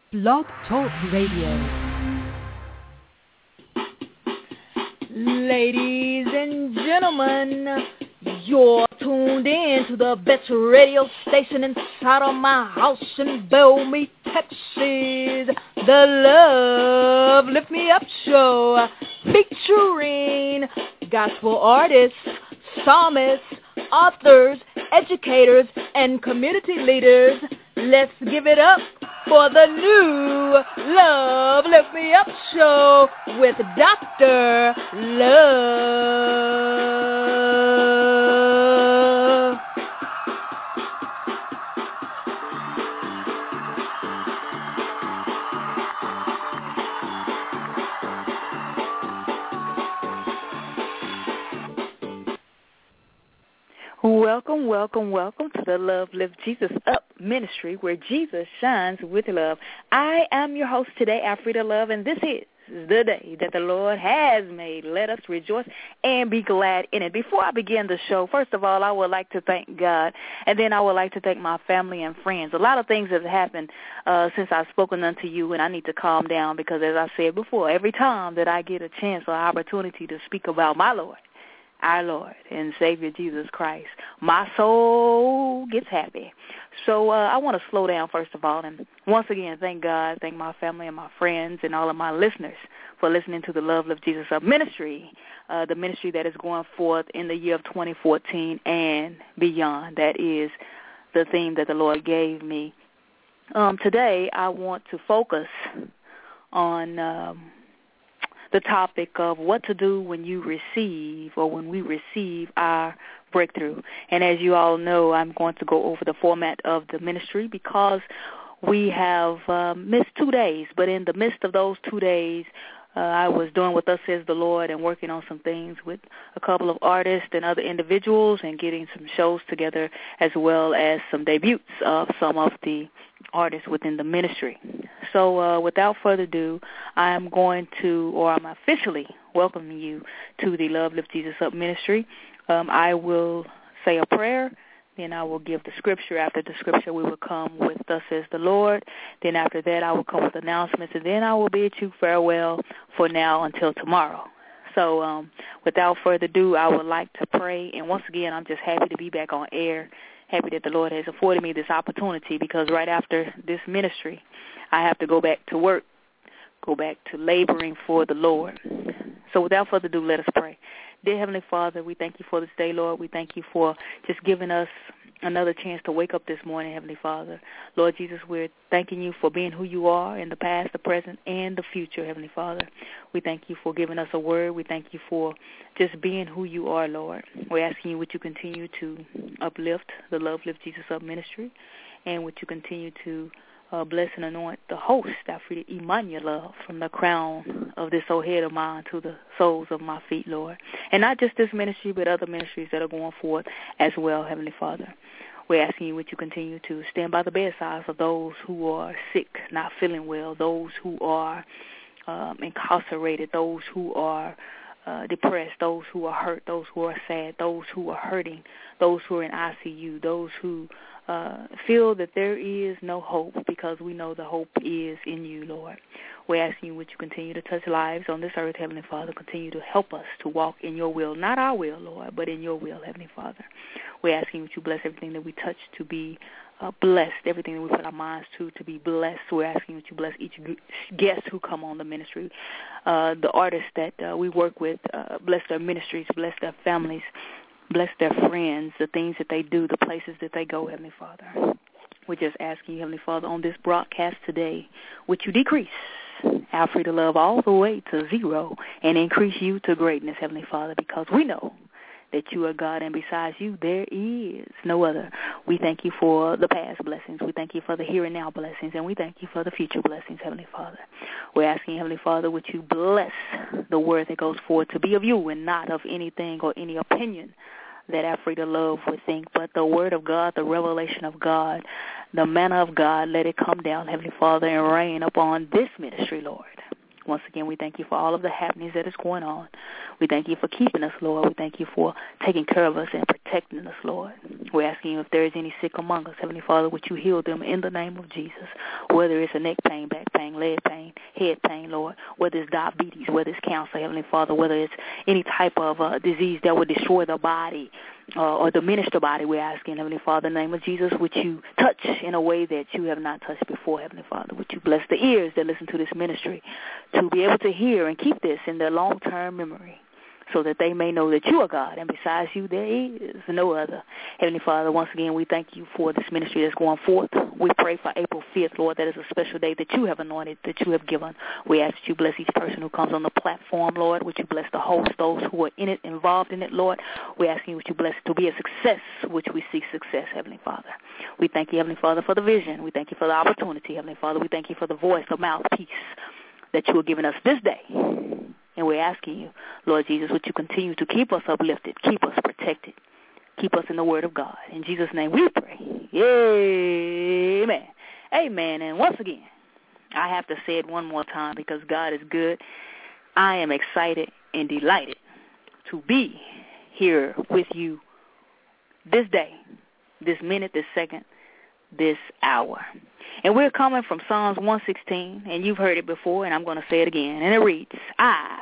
Blog Talk Radio. Ladies and gentlemen, you're tuned in to the best radio station inside of my house in Bellmead, Texas. The Love Lift Me Up Show, featuring gospel artists, psalmists, authors, educators, and community leaders. Let's give it up for the new Love Lift Me Up Show with Dr. Love. Welcome to the Love Lift Jesus Up ministry, where Jesus shines with love. I am your host today, Alfreda Love, and this is the day that the Lord has made. Let us rejoice and be glad in it. Before I begin the show, first of all, I would like to thank God, and then I would like to thank my family and friends. A lot of things have happened since I've spoken unto you, and I need to calm down because, as I said before, every time that I get a chance or opportunity to speak about my Lord, our Lord and Savior Jesus Christ, my soul gets happy. So I want to slow down first of all, and once again thank God, thank my family and my friends and all of my listeners for listening to the Love Lift Jesus Up ministry, the ministry that is going forth in the year of 2014 and beyond. That is the theme that the Lord gave me. Today I want to focus on the topic of what to do when you receive or when we receive our breakthrough. And as you all know, I'm going to go over the format of the ministry because we have missed 2 days. But in the midst of those 2 days, I was doing what thus says the Lord and working on some things with a couple of artists and other individuals and getting some shows together, as well as some debuts of some of the artists within the ministry. So without further ado, I'm officially welcoming you to the Love Lift Jesus Up ministry. I will say a prayer, then I will give the scripture. After the scripture, we will come with thus says the Lord. Then after that, I will come with announcements, and then I will bid you farewell for now until tomorrow. So without further ado, I would like to pray. And once again, I'm just happy to be back on air, happy that the Lord has afforded me this opportunity, because right after this ministry, I have to go back to work, go back to laboring for the Lord. So without further ado, let us pray. Dear Heavenly Father, we thank you for this day, Lord. We thank you for just giving us another chance to wake up this morning, Heavenly Father. Lord Jesus, we're thanking you for being who you are in the past, the present, and the future, Heavenly Father. We thank you for giving us a word. We thank you for just being who you are, Lord. We're asking you would you continue to uplift the Love Lift Jesus Up ministry, and would you continue to bless and anoint the host, Alfreda Emmanuel, from the crown of this old head of mine to the soles of my feet, Lord. And not just this ministry, but other ministries that are going forth as well, Heavenly Father. We're asking you would you continue to stand by the bedsides of those who are sick, not feeling well, those who are incarcerated, those who are depressed, those who are hurt, those who are sad, those who are hurting, those who are in ICU, those who feel that there is no hope, because we know the hope is in you, Lord. We're asking you would you continue to touch lives on this earth, Heavenly Father. Continue to help us to walk in your will, not our will, Lord, but in your will, Heavenly Father. We're asking you would you bless everything that we touch to be blessed, everything that we put our minds to be blessed. We're asking you would you bless each guest who come on the ministry, the artists that we work with, bless their ministries, bless their families, bless their friends, the things that they do, the places that they go, Heavenly Father. We're just asking you, Heavenly Father, on this broadcast today, would you decrease Alfreda Love all the way to zero and increase you to greatness, Heavenly Father, because we know that you are God, and besides you, there is no other. We thank you for the past blessings. We thank you for the here and now blessings, and we thank you for the future blessings, Heavenly Father. We're asking, Heavenly Father, would you bless the word that goes forward to be of you and not of anything or any opinion that Alfreda Love would think, but the word of God, the revelation of God, the manna of God, let it come down, Heavenly Father, and rain upon this ministry, Lord. Once again, we thank you for all of the happenings that is going on. We thank you for keeping us, Lord. We thank you for taking care of us and protecting us, Lord. We're asking you if there is any sick among us, Heavenly Father, would you heal them in the name of Jesus, whether it's a neck pain, back pain, leg pain, head pain, Lord, whether it's diabetes, whether it's cancer, Heavenly Father, whether it's any type of disease that would destroy the body or diminish the body. We're asking, Heavenly Father, in the name of Jesus, would you touch in a way that you have not touched before, Heavenly Father? Would you bless the ears that listen to this ministry to be able to hear and keep this in their long-term memory, so that they may know that you are God, and besides you there is no other. Heavenly Father, once again, we thank you for this ministry that's going forth. We pray for April 5th, Lord. That is a special day that you have anointed, that you have given. We ask that you bless each person who comes on the platform, Lord. Would you bless the host, those who are in it, involved in it, Lord. We ask you, would you bless it to be a success, which we seek success, Heavenly Father. We thank you, Heavenly Father, for the vision. We thank you for the opportunity, Heavenly Father. We thank you for the voice, the mouthpiece that you are giving us this day. And we're asking you, Lord Jesus, would you continue to keep us uplifted, keep us protected, keep us in the word of God. In Jesus' name we pray. Amen. Amen. And once again, I have to say it one more time because God is good. I am excited and delighted to be here with you this day, this minute, this second, this hour. And we're coming from Psalms 116, and you've heard it before, and I'm going to say it again. And it reads, I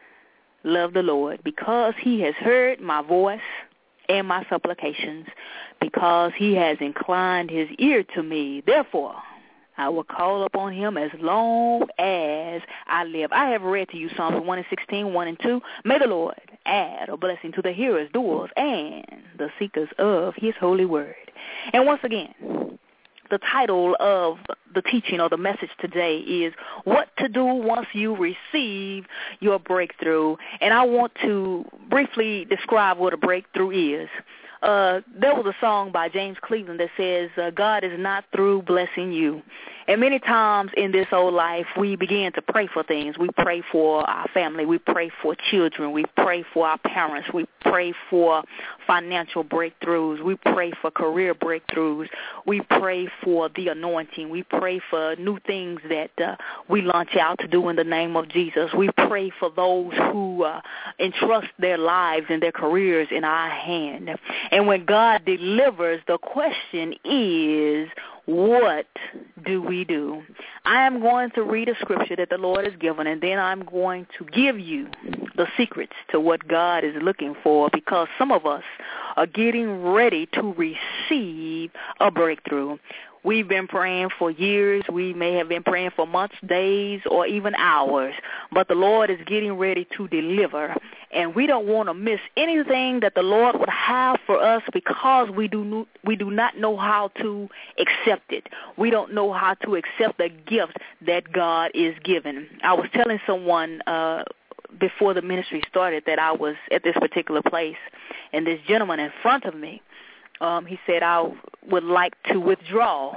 love the Lord because he has heard my voice and my supplications, because he has inclined his ear to me. Therefore, I will call upon him as long as I live. I have read to you Psalms 116, 1 and 2. May the Lord add a blessing to the hearers, doers, and the seekers of his holy word. And once again, the title of the teaching or the message today is What to Do Once You Receive Your Breakthrough. And I want to briefly describe what a breakthrough is. There was a song by James Cleveland that says, God is not through blessing you. And many times in this old life, we begin to pray for things. We pray for our family. We pray for children. We pray for our parents. We pray for financial breakthroughs. We pray for career breakthroughs. We pray for the anointing. We pray for new things that we launch out to do in the name of Jesus. We pray for those who entrust their lives and their careers in our hand. And when God delivers, the question is, what do we do? I am going to read a scripture that the Lord has given, and then I'm going to give you the secrets to what God is looking for, because some of us are getting ready to receive a breakthrough. We've been praying for years. We may have been praying for months, days, or even hours. But the Lord is getting ready to deliver. And we don't want to miss anything that the Lord would have for us, because we do not know how to accept it. We don't know how to accept the gift that God is giving. I was telling someone before the ministry started that I was at this particular place, and this gentleman in front of me, he said, I would like to withdraw.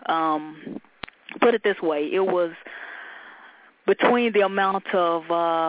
Put it this way, it was between the amount of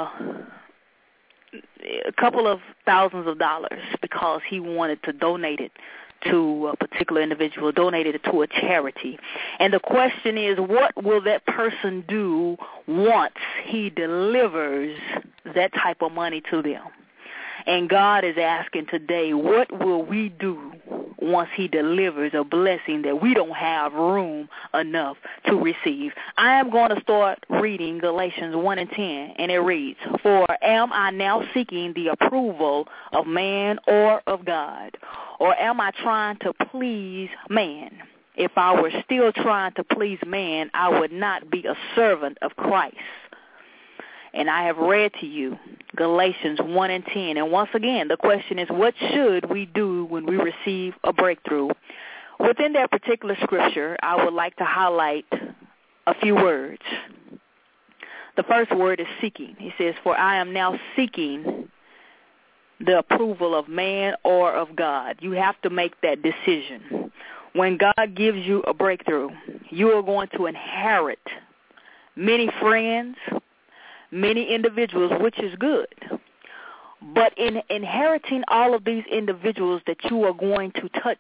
a couple of thousands of dollars, because he wanted to donate it to a particular individual, donated it to a charity. And the question is, what will that person do once he delivers that type of money to them? And God is asking today, what will we do once he delivers a blessing that we don't have room enough to receive? I am going to start reading Galatians 1 and 10, and it reads, For am I now seeking the approval of man or of God? Or am I trying to please man? If I were still trying to please man, I would not be a servant of Christ. And I have read to you Galatians 1 and 10. And once again, the question is, what should we do when we receive a breakthrough? Within that particular scripture, I would like to highlight a few words. The first word is seeking. He says, for I am now seeking the approval of man or of God. You have to make that decision. When God gives you a breakthrough, you are going to inherit many friends, many individuals, which is good. But in inheriting all of these individuals that you are going to touch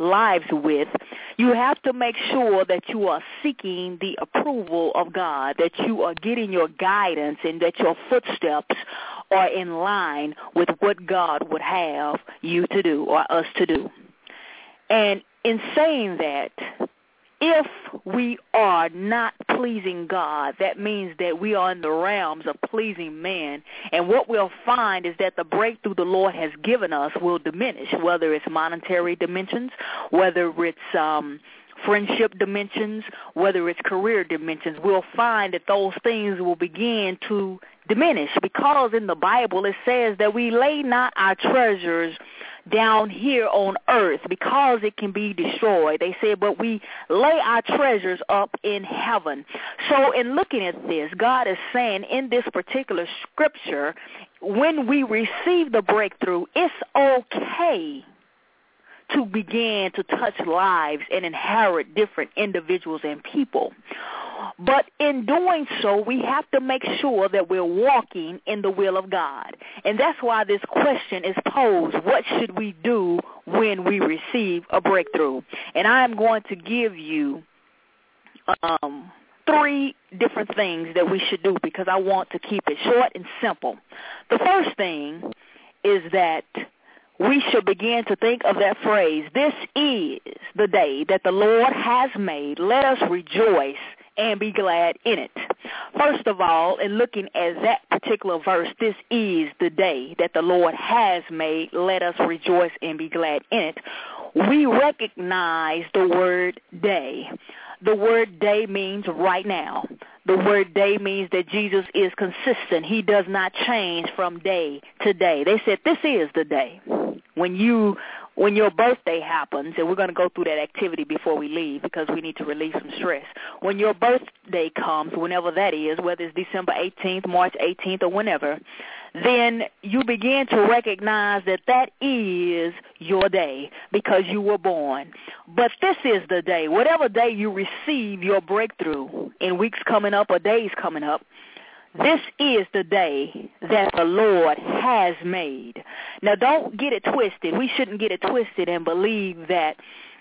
lives with, you have to make sure that you are seeking the approval of God, that you are getting your guidance and that your footsteps are in line with what God would have you to do or us to do. And in saying that, if we are not pleasing God, that means that we are in the realms of pleasing man. And what we'll find is that the breakthrough the Lord has given us will diminish, whether it's monetary dimensions, whether it's friendship dimensions, whether it's career dimensions. We'll find that those things will begin to diminish, because in the Bible it says that we lay not our treasures down here on earth because it can be destroyed. They said, but we lay our treasures up in heaven. So in looking at this, God is saying in this particular scripture, when we receive the breakthrough, it's okay to begin to touch lives and inherit different individuals and people. But in doing so, we have to make sure that we're walking in the will of God. And that's why this question is posed: what should we do when we receive a breakthrough? And I am going to give you 3 different things that we should do, because I want to keep it short and simple. The first thing is that we should begin to think of that phrase, this is the day that the Lord has made. Let us rejoice and be glad in it. First of all, in looking at that particular verse, this is the day that the Lord has made. Let us rejoice and be glad in it. We recognize the word day. The word day means right now. The word day means that Jesus is consistent. He does not change from day to day. They said this is the day. When your birthday happens, and we're going to go through that activity before we leave because we need to relieve some stress. When your birthday comes, whenever that is, whether it's December 18th, March 18th, or whenever, then you begin to recognize that that is your day because you were born. But this is the day. Whatever day you receive your breakthrough in weeks coming up or days coming up, this is the day that the Lord has made. Now, don't get it twisted. We shouldn't get it twisted and believe that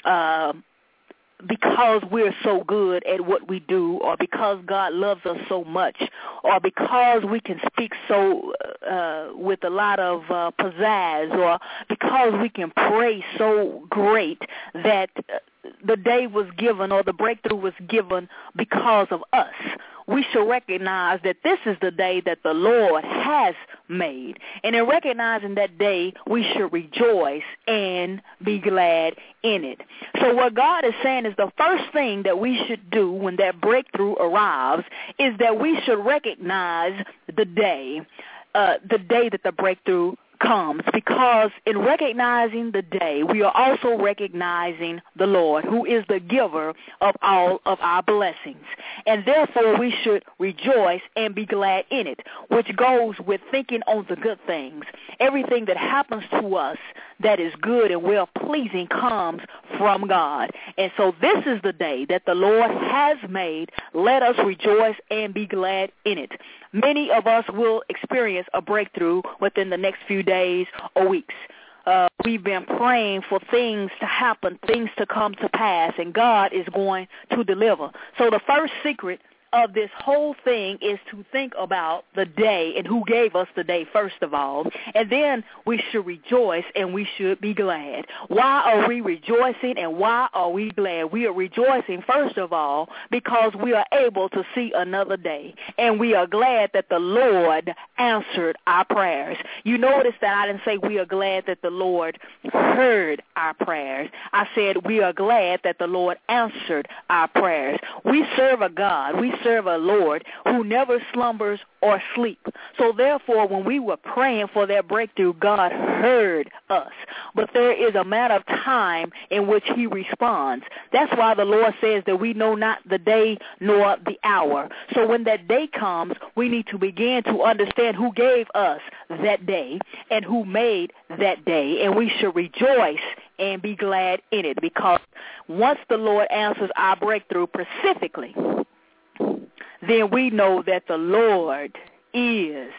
because we're so good at what we do, or because God loves us so much, or because we can speak so with a lot of pizzazz, or because we can pray so great, that the day was given or the breakthrough was given because of us. We should recognize that this is the day that the Lord has made. And in recognizing that day, we should rejoice and be glad in it. So what God is saying is the first thing that we should do when that breakthrough arrives is that we should recognize the day that the breakthrough comes, because in recognizing the day, we are also recognizing the Lord, who is the giver of all of our blessings. And therefore, we should rejoice and be glad in it, which goes with thinking on the good things. Everything that happens to us that is good and well-pleasing comes from God. And so this is the day that the Lord has made. Let us rejoice and be glad in it. Many of us will experience a breakthrough within the next few days or weeks. We've been praying for things to happen, things to come to pass, and God is going to deliver. So the first secret of this whole thing is to think about the day and who gave us the day, first of all. And then we should rejoice and we should be glad. Why are we rejoicing and why are we glad? We are rejoicing, first of all, because we are able to see another day. And we are glad that the Lord answered our prayers. You notice that I didn't say we are glad that the Lord heard our prayers. I said we are glad that the Lord answered our prayers. We serve a God. We serve a Lord who never slumbers or sleep. So therefore, when we were praying for that breakthrough, God heard us. But there is a matter of time in which he responds. That's why the Lord says that we know not the day nor the hour. So when that day comes, we need to begin to understand who gave us that day and who made that day. And we should rejoice and be glad in it, because once the Lord answers our breakthrough specifically, then we know that the Lord is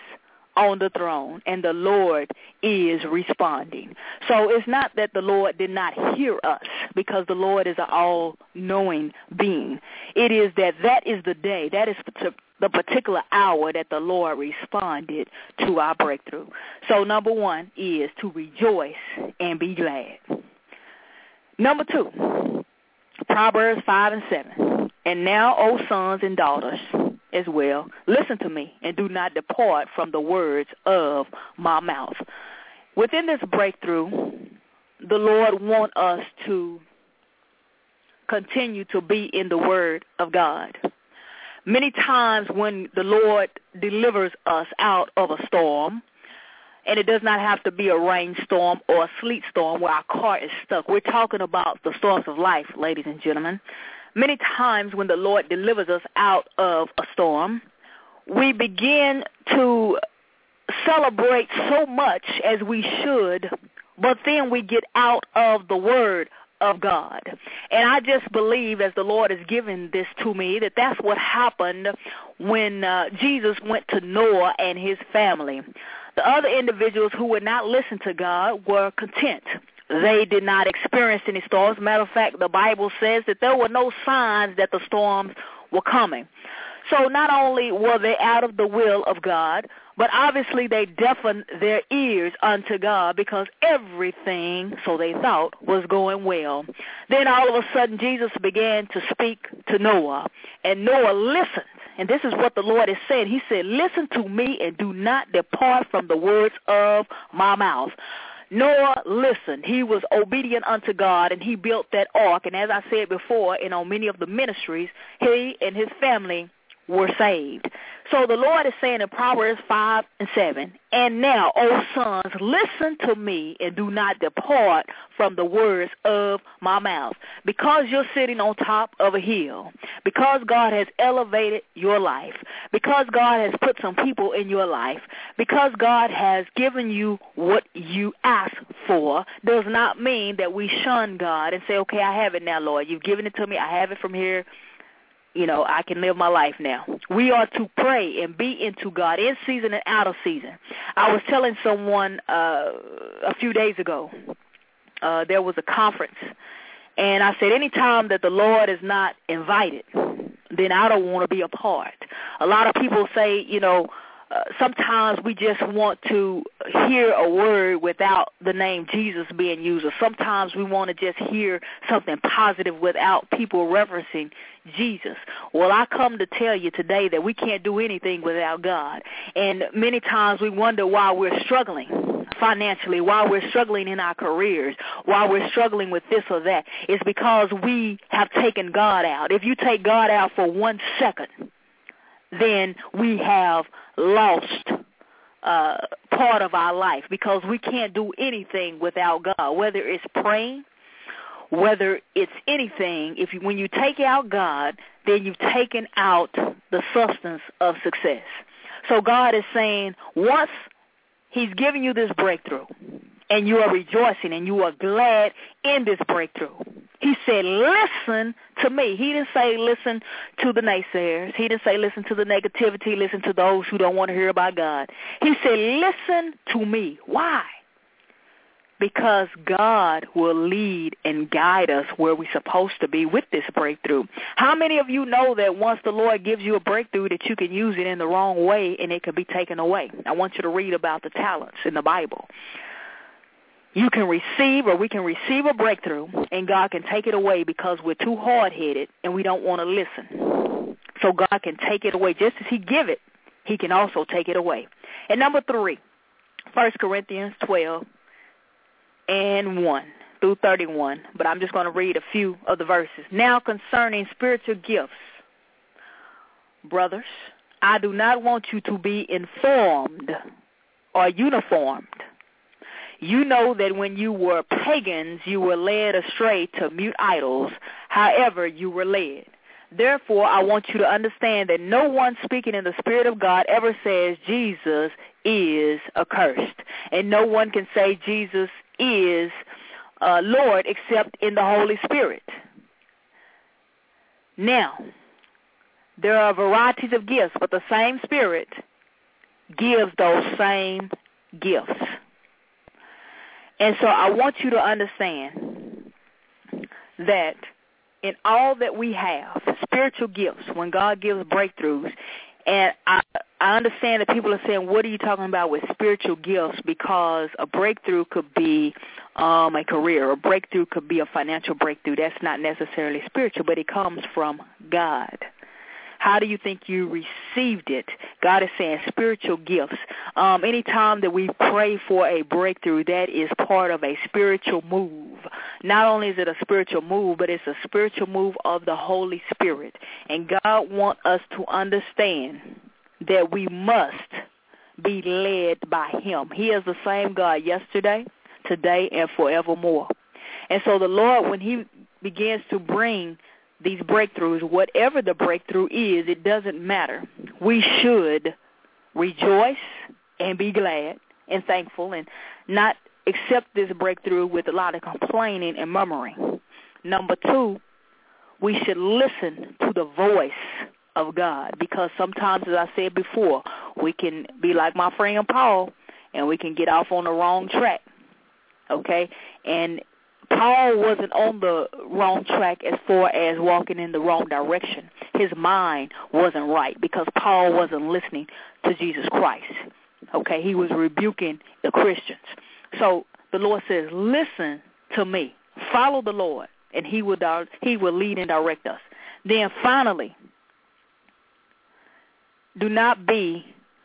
on the throne, and the Lord is responding. So it's not that the Lord did not hear us, because the Lord is an all-knowing being. It is that is the day, that is the particular hour that the Lord responded to our breakthrough. So number one is to rejoice and be glad. Number two, Proverbs 5 and 7. And now, O sons and daughters as well, listen to me and do not depart from the words of my mouth. Within this breakthrough, the Lord wants us to continue to be in the Word of God. Many times when the Lord delivers us out of a storm, and it does not have to be a rainstorm or a sleet storm where our car is stuck. We're talking about the storms of life, ladies and gentlemen. Many times when the Lord delivers us out of a storm, we begin to celebrate so much as we should, but then we get out of the Word of God. And I just believe, as the Lord has given this to me, that that's what happened when Jesus went to Noah and his family. The other individuals who would not listen to God were content. They did not experience any storms. Matter of fact, the Bible says that there were no signs that the storms were coming. So not only were they out of the will of God, but obviously they deafened their ears unto God, because everything, so they thought, was going well. Then all of a sudden Jesus began to speak to Noah, and Noah listened. And this is what the Lord is saying. He said, listen to me and do not depart from the words of my mouth. Noah listened. He was obedient unto God, and he built that ark. And as I said before, on many of the ministries, he and his family were saved. So the Lord is saying in Proverbs 5 and 7, and now, O sons, listen to me and do not depart from the words of my mouth. Because you're sitting on top of a hill, because God has elevated your life, because God has put some people in your life, because God has given you what you asked for, does not mean that we shun God and say, okay, I have it now, Lord. You've given it to me. I have it from here. I can live my life now. We are to pray and be into God in season and out of season. I was telling someone a few days ago, there was a conference, and I said, anytime that the Lord is not invited, then I don't want to be a part. A lot of people say, sometimes we just want to hear a word without the name Jesus being used, or sometimes we want to just hear something positive without people referencing Jesus. Well, I come to tell you today that we can't do anything without God. And many times we wonder why we're struggling financially, why we're struggling in our careers, why we're struggling with this or that. It's because we have taken God out. If you take God out for 1 second, then we have lost part of our life, because we can't do anything without God, whether it's praying, whether it's anything. When you take out God, then you've taken out the substance of success. So God is saying, once he's giving you this breakthrough, and you are rejoicing and you are glad in this breakthrough, he said, listen to me. He didn't say listen to the naysayers. He didn't say listen to the negativity, listen to those who don't want to hear about God. He said, listen to me. Why? Because God will lead and guide us where we're supposed to be with this breakthrough. How many of you know that once the Lord gives you a breakthrough, that you can use it in the wrong way and it can be taken away? I want you to read about the talents in the Bible. You can receive, or we can receive a breakthrough, and God can take it away because we're too hard-headed and we don't want to listen. So God can take it away. Just as he give it, he can also take it away. And number 3, 1 Corinthians 12 and 1 through 31. But I'm just going to read a few of the verses. Now concerning spiritual gifts, brothers, I do not want you to be informed or uniformed. You know that when you were pagans, you were led astray to mute idols, however you were led. Therefore, I want you to understand that no one speaking in the Spirit of God ever says Jesus is accursed. And no one can say Jesus is Lord except in the Holy Spirit. Now, there are varieties of gifts, but the same Spirit gives those same gifts. And so I want you to understand that in all that we have, spiritual gifts, when God gives breakthroughs, and I understand that people are saying, what are you talking about with spiritual gifts? Because a breakthrough could be a career. A breakthrough could be a financial breakthrough. That's not necessarily spiritual, but it comes from God. How do you think you received it? God is saying spiritual gifts. Anytime that we pray for a breakthrough, that is part of a spiritual move. Not only is it a spiritual move, but it's a spiritual move of the Holy Spirit. And God wants us to understand that we must be led by him. He is the same God yesterday, today, and forevermore. And so the Lord, when he begins to bring these breakthroughs, whatever the breakthrough is, it doesn't matter. We should rejoice and be glad and thankful and not accept this breakthrough with a lot of complaining and murmuring. Number two, we should listen to the voice of God, because sometimes, as I said before, we can be like my friend Paul and we can get off on the wrong track, okay? And Paul wasn't on the wrong track as far as walking in the wrong direction. His mind wasn't right because Paul wasn't listening to Jesus Christ. Okay, he was rebuking the Christians. So the Lord says, listen to me. Follow the Lord, and he will lead and direct us. Then finally, do not be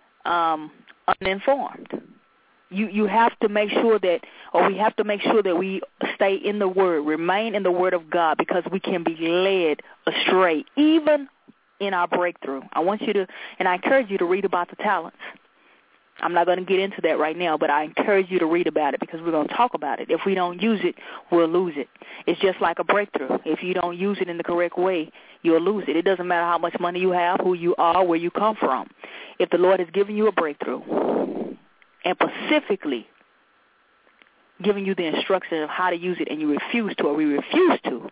uninformed. You have to make sure that, or we have to make sure that we stay in the Word, remain in the Word of God, because we can be led astray, even in our breakthrough. I want you to, and I encourage you to read about the talents. I'm not going to get into that right now, but I encourage you to read about it, because we're going to talk about it. If we don't use it, we'll lose it. It's just like a breakthrough. If you don't use it in the correct way, you'll lose it. It doesn't matter how much money you have, who you are, where you come from. If the Lord has given you a breakthrough, and specifically giving you the instructions of how to use it, and you refuse to, or we refuse to,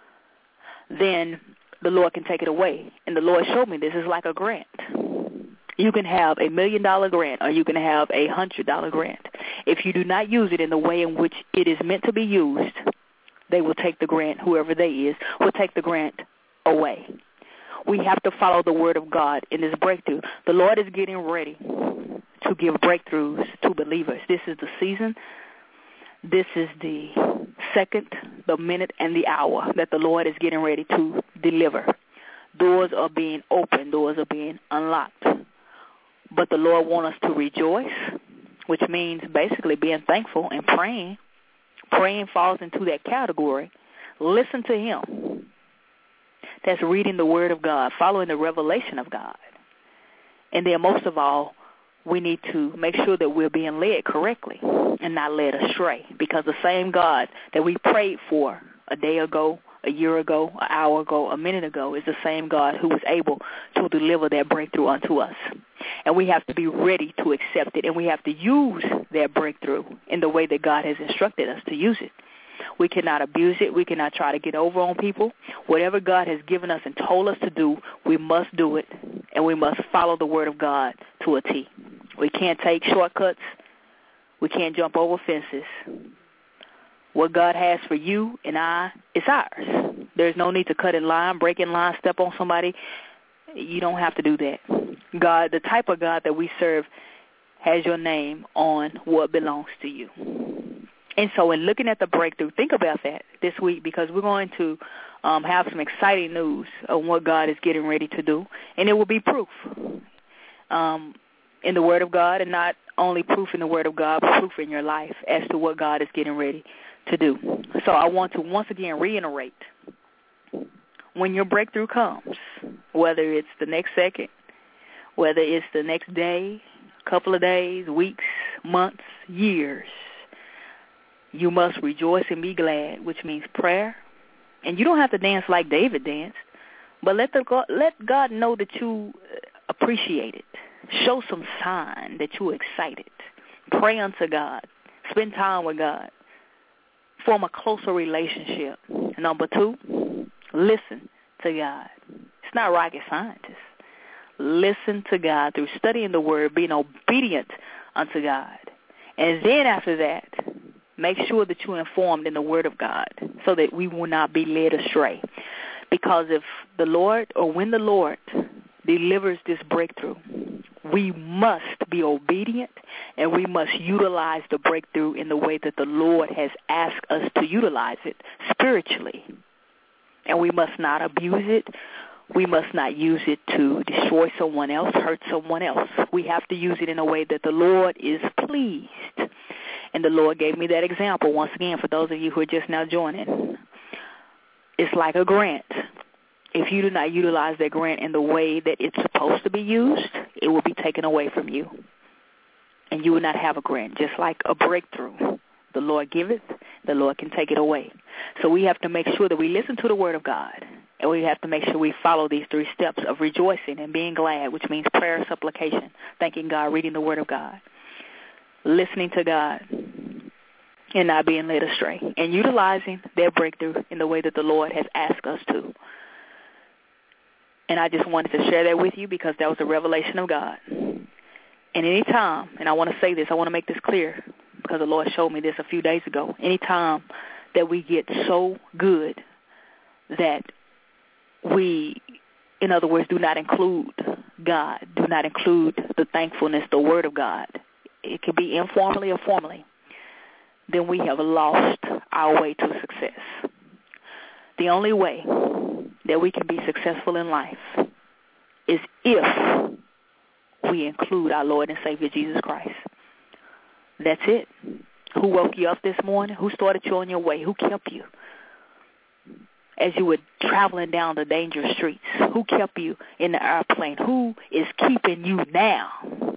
then the Lord can take it away. And the Lord showed me this is like a grant. You can have $1 million grant, or you can have a $100 grant. If you do not use it in the way in which it is meant to be used, they will take the grant, whoever they is, will take the grant away. We have to follow the Word of God in this breakthrough. The Lord is getting ready to give breakthroughs to believers. This is the season. This is the second, the minute, and the hour that the Lord is getting ready to deliver. Doors are being opened. Doors are being unlocked. But the Lord wants us to rejoice, which means basically being thankful and praying. Praying falls into that category. Listen to him. That's reading the Word of God, following the revelation of God. And then most of all, we need to make sure that we're being led correctly and not led astray, because the same God that we prayed for a day ago, a year ago, an hour ago, a minute ago is the same God who was able to deliver that breakthrough unto us. And we have to be ready to accept it, and we have to use that breakthrough in the way that God has instructed us to use it. We cannot abuse it. We cannot try to get over on people. Whatever God has given us and told us to do, we must do it, and we must follow the Word of God to a T. We can't take shortcuts. We can't jump over fences. What God has for you and I is ours. There's no need to cut in line, break in line, step on somebody. You don't have to do that. God, the type of God that we serve, has your name on what belongs to you. And so in looking at the breakthrough, think about that this week, because we're going to have some exciting news on what God is getting ready to do. And it will be proof in the Word of God, and not only proof in the Word of God, but proof in your life as to what God is getting ready to do. So I want to once again reiterate, when your breakthrough comes, whether it's the next second, whether it's the next day, a couple of days, weeks, months, years, you must rejoice and be glad, which means prayer. And you don't have to dance like David danced, but let God know that you appreciate it. Show some sign that you're excited. Pray unto God. Spend time with God. Form a closer relationship. Number two, listen to God. It's not rocket scientist. listen to God, through studying the Word, being obedient unto God. And then after that, make sure that you're informed in the Word of God so that we will not be led astray. Because if the Lord, or when the Lord delivers this breakthrough, we must be obedient and we must utilize the breakthrough in the way that the Lord has asked us to utilize it spiritually. And we must not abuse it. We must not use it to destroy someone else, hurt someone else. We have to use it in a way that the Lord is pleased. And the Lord gave me that example once again for those of you who are just now joining. It's like a grant. If you do not utilize that grant in the way that it's supposed to be used, it will be taken away from you. And you will not have a grant, just like a breakthrough. The Lord giveth, the Lord can take it away. So we have to make sure that we listen to the Word of God. And we have to make sure we follow these 3 steps of rejoicing and being glad, which means prayer, supplication, thanking God, reading the Word of God, listening to God, and not being led astray, and utilizing their breakthrough in the way that the Lord has asked us to. And I just wanted to share that with you because that was a revelation of God. And any time, and I want to say this, I want to make this clear because the Lord showed me this a few days ago, any time that we get so good that we, in other words, do not include God, do not include the thankfulness, the Word of God, it could be informally or formally, then we have lost our way to success. The only way that we can be successful in life is if we include our Lord and Savior Jesus Christ. That's it. Who woke you up this morning? Who started you on your way? Who kept you as you were traveling down the dangerous streets? Who kept you in the airplane? Who is keeping you now?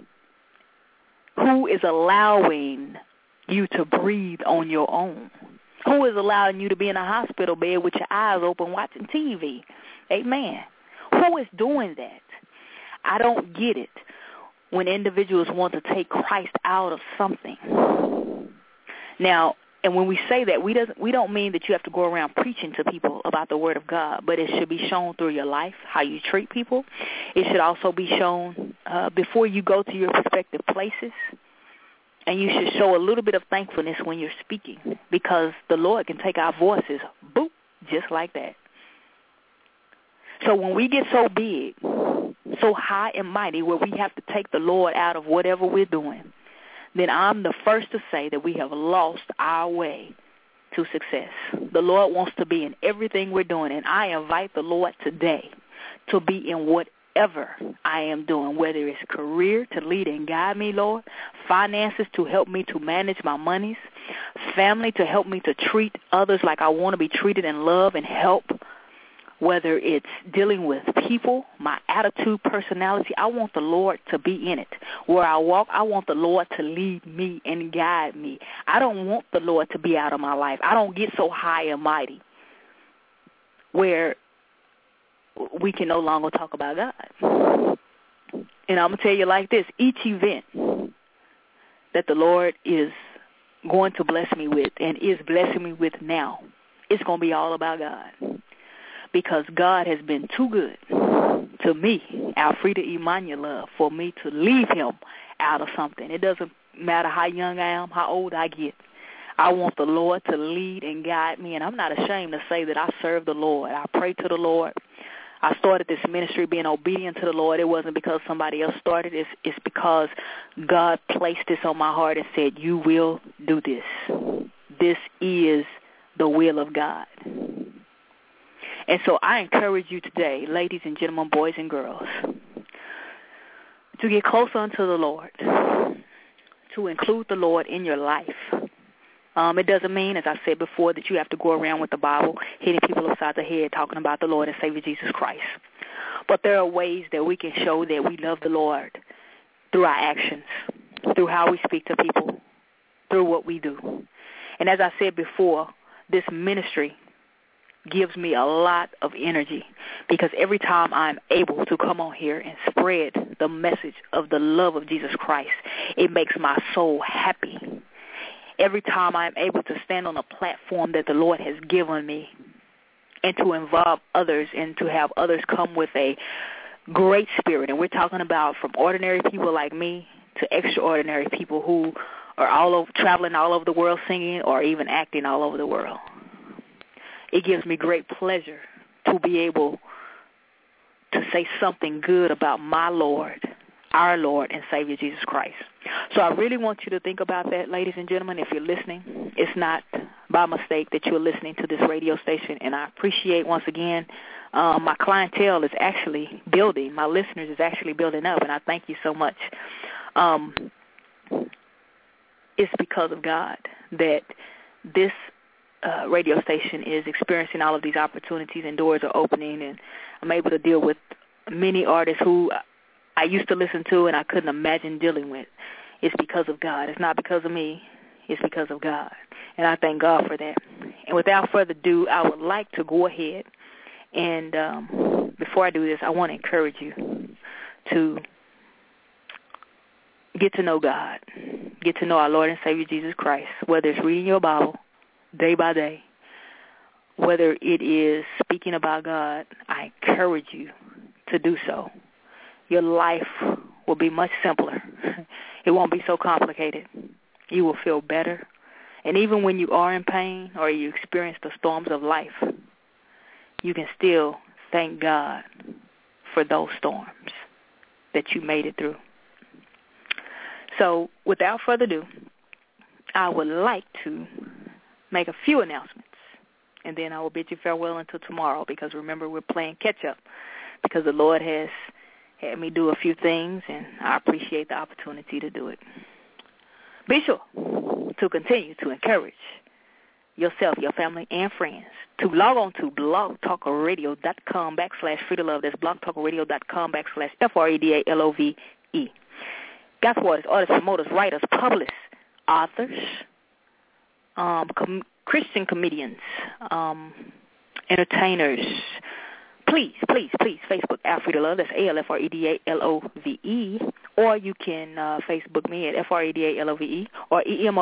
Who is allowing you to breathe on your own? Who is allowing you to be in a hospital bed with your eyes open watching TV? Amen. Who is doing that? I don't get it when individuals want to take Christ out of something. Now, and when we say that, we don't mean that you have to go around preaching to people about the Word of God, but it should be shown through your life, how you treat people. It should also be shown before you go to your respective places. And you should show a little bit of thankfulness when you're speaking, because the Lord can take our voices, boop, just like that. So when we get so big, so high and mighty, where we have to take the Lord out of whatever we're doing, then I'm the first to say that we have lost our way to success. The Lord wants to be in everything we're doing, and I invite the Lord today to be in whatever I am doing, whether it's career to lead and guide me, Lord, finances to help me to manage my monies, family to help me to treat others like I want to be treated and love and help, whether it's dealing with people, my attitude, personality. I want the Lord to be in it. Where I walk, I want the Lord to lead me and guide me. I don't want the Lord to be out of my life. I don't get so high and mighty where we can no longer talk about God. And I'm going to tell you like this, each event that the Lord is going to bless me with and is blessing me with now, it's going to be all about God. Because God has been too good to me, Alfreda Emmanuel, for me to leave him out of something. It doesn't matter how young I am, how old I get. I want the Lord to lead and guide me, and I'm not ashamed to say that I serve the Lord. I pray to the Lord. I started this ministry being obedient to the Lord. It wasn't because somebody else started. It's because God placed this on my heart and said, you will do this. This is the will of God. And so I encourage you today, ladies and gentlemen, boys and girls, to get closer unto the Lord, to include the Lord in your life. It doesn't mean, as I said before, that you have to go around with the Bible, hitting people upside the head, talking about the Lord and Savior Jesus Christ. But there are ways that we can show that we love the Lord through our actions, through how we speak to people, through what we do. And as I said before, this ministry gives me a lot of energy, because every time I'm able to come on here and spread the message of the love of Jesus Christ, it makes my soul happy. Every time I'm able to stand on a platform that the Lord has given me and to involve others and to have others come with a great spirit. And we're talking about from ordinary people like me to extraordinary people who are traveling all over the world singing or even acting all over the world. It gives me great pleasure to be able to say something good about my Lord, our Lord and Savior Jesus Christ. So I really want you to think about that, ladies and gentlemen. If you're listening, it's not by mistake that you're listening to this radio station, and I appreciate, once again, my clientele is actually building. My listeners is actually building up, and I thank you so much. It's because of God that this radio station is experiencing all of these opportunities and doors are opening, and I'm able to deal with many artists who I used to listen to and I couldn't imagine dealing with. It's because of God. It's not because of me. It's because of God. And I thank God for that. And without further ado, I would like to go ahead and before I do this, I want to encourage you to get to know God, get to know our Lord and Savior Jesus Christ, whether it's reading your Bible day by day, whether it is speaking about God. I encourage you to do so. Your life will be much simpler. It won't be so complicated. You will feel better. And even when you are in pain or you experience the storms of life, you can still thank God for those storms that you made it through. So without further ado, I would like to make a few announcements, and then I will bid you farewell until tomorrow, because remember, we're playing catch-up because the Lord has had me do a few things, and I appreciate the opportunity to do it. Be sure to continue to encourage yourself, your family, and friends to log on to blogtalkradio.com/freedomlove. That's blogtalkradio.com/FREDALOVE. Gospel artists, promoters, writers, publicists, authors, Christian comedians, entertainers. Please, Facebook AlfredaLove. That's ALFREDALOVE. Or you can Facebook me at FREDALOVE or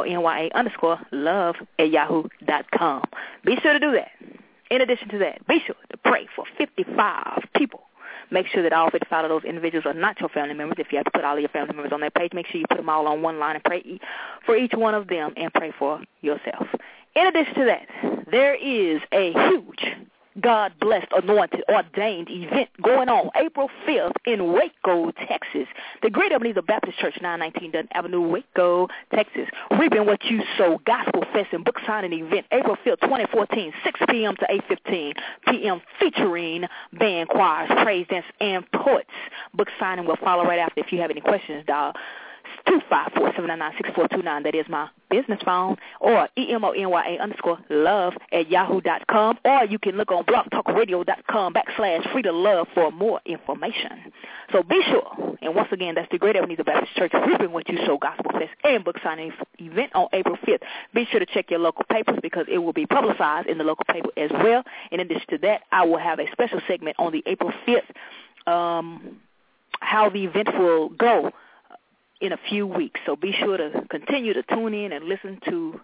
EMONYA_love@yahoo.com. Be sure to do that. In addition to that, be sure to pray for 55 people. Make sure that all 55 of those individuals are not your family members. If you have to put all of your family members on that page, make sure you put them all on one line and pray for each one of them and pray for yourself. In addition to that, there is a huge God-blessed, anointed, ordained event going on April 5th in Waco, Texas. The Great Ebenezer Baptist Church, 919 Dutton Avenue, Waco, Texas. Reaping What You Sow Gospel Fest and Book Signing Event, April 5th, 2014, 6 p.m. to 8:15 p.m., featuring band, choirs, praise dance, and poets. Book signing will follow right after. If you have any questions, dial 254-799-6429. That is my business phone. Or EMONYA_love@yahoo.com. Or you can look on blogtalkradio.com/freedomlove for more information. So be sure. And once again, that's the Great Ebenezer Baptist Church Reaping What You Sow Gospel Fest and Book Signing Event on April 5th. Be sure to check your local papers because it will be publicized in the local paper as well. In addition to that, I will have a special segment on the April 5th, how the event will go in a few weeks. So be sure to continue to tune in and listen to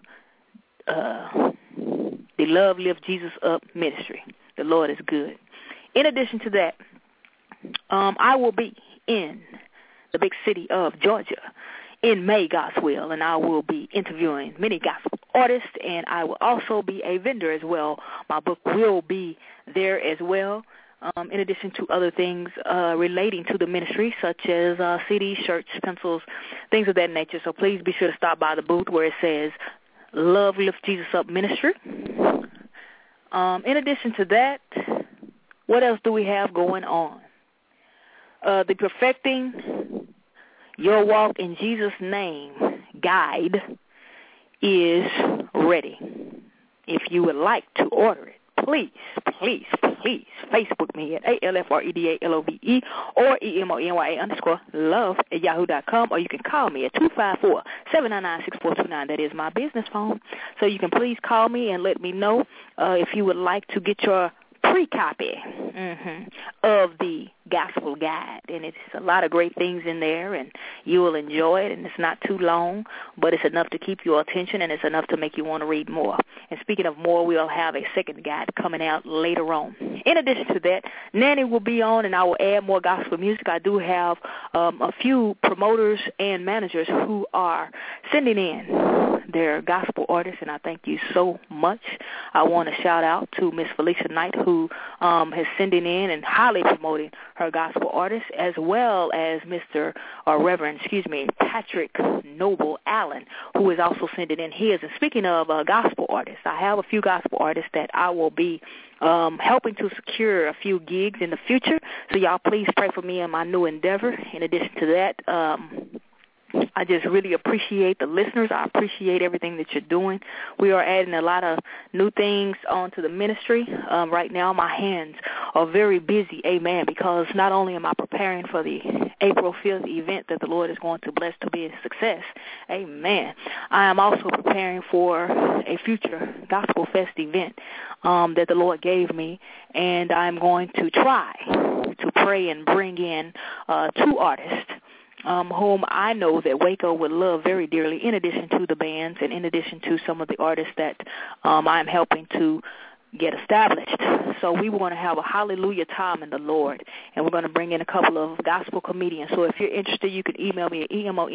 the Love Lift Jesus Up ministry. The Lord is good. In addition to that, I will be in the big city of Georgia in May, God's will, and I will be interviewing many gospel artists, and I will also be a vendor as well. My book will be there as well. In addition to other things relating to the ministry, such as CDs, shirts, pencils, things of that nature. So please be sure to stop by the booth where it says Love Lift Jesus Up Ministry. In addition to that, what else do we have going on? The Perfecting Your Walk in Jesus' Name guide is ready. If you would like to order it, please Facebook me at ALFREDALOVE or EMONYA_love@yahoo.com, or you can call me at 254-799-6429. That is my business phone. So you can please call me and let me know if you would like to get your free copy of the gospel guide, and it's a lot of great things in there, and you will enjoy it, and it's not too long, but it's enough to keep your attention, and it's enough to make you want to read more. And speaking of more, we'll have a second guide coming out later on. In addition to that, Nanny will be on, and I will add more gospel music. I do have a few promoters and managers who are sending in their gospel artists, and I thank you so much. I want to shout out to Miss Felicia Knight, who has sending in and highly promoting her gospel artists, as well as Reverend Patrick Noble Allen, who is also sending in his. And speaking of gospel artists, I have a few gospel artists that I will be helping to secure a few gigs in the future. So y'all please pray for me in my new endeavor. In addition to that, I just really appreciate the listeners. I appreciate everything that you're doing. We are adding a lot of new things onto the ministry. Right now, my hands are very busy, amen, because not only am I preparing for the April 5th event that the Lord is going to bless to be a success, amen, I am also preparing for a future Gospel Fest event that the Lord gave me, and I'm going to try to pray and bring in 2 artists whom I know that Waco would love very dearly, in addition to the bands and in addition to some of the artists that I'm helping to get established. So we want to have a hallelujah time in the Lord, and we're going to bring in a couple of gospel comedians. So if you're interested, you can email me at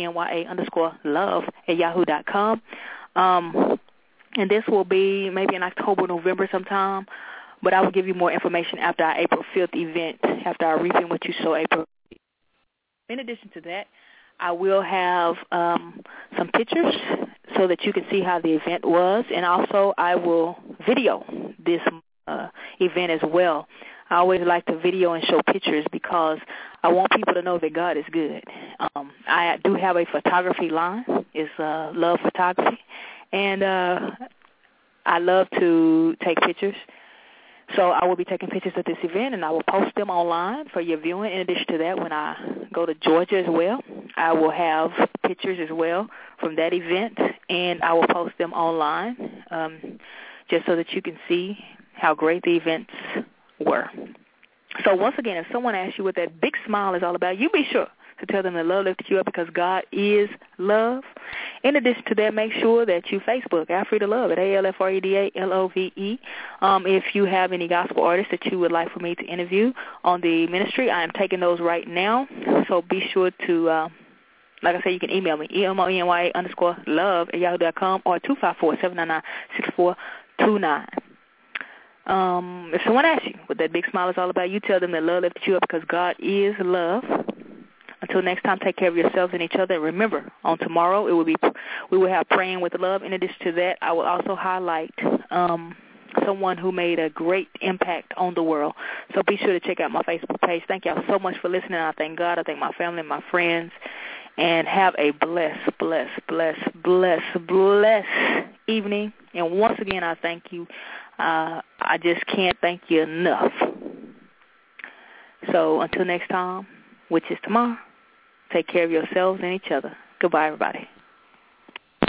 emonya_love@yahoo.com. And this will be maybe in October, November sometime, but I will give you more information after our April 5th event, after our Reaping What You Sow April. In addition to that, I will have some pictures so that you can see how the event was, and also I will video this event as well. I always like to video and show pictures because I want people to know that God is good. I do have a photography line. It's Love Photography, and I love to take pictures. So I will be taking pictures of this event, and I will post them online for your viewing. In addition to that, when I go to Georgia as well, I will have pictures as well from that event, and I will post them online just so that you can see how great the events were. So once again, if someone asks you what that big smile is all about, you be sure to tell them that love lifted you up because God is love. In addition to that, make sure that you Facebook Alfreda Love at ALFREDALOVE. If you have any gospel artists that you would like for me to interview on the ministry, I am taking those right now. So be sure to, like I said, you can email me, emonya_love@yahoo.com or 254-799-6429. If someone asks you what that big smile is all about, you tell them that love lifted you up because God is love. Until next time, take care of yourselves and each other. And remember, on tomorrow, we will have Praying with Love. In addition to that, I will also highlight someone who made a great impact on the world. So be sure to check out my Facebook page. Thank y'all so much for listening. I thank God. I thank my family and my friends. And have a blessed evening. And once again, I thank you. I just can't thank you enough. So until next time, which is tomorrow, take care of yourselves and each other. Goodbye, everybody.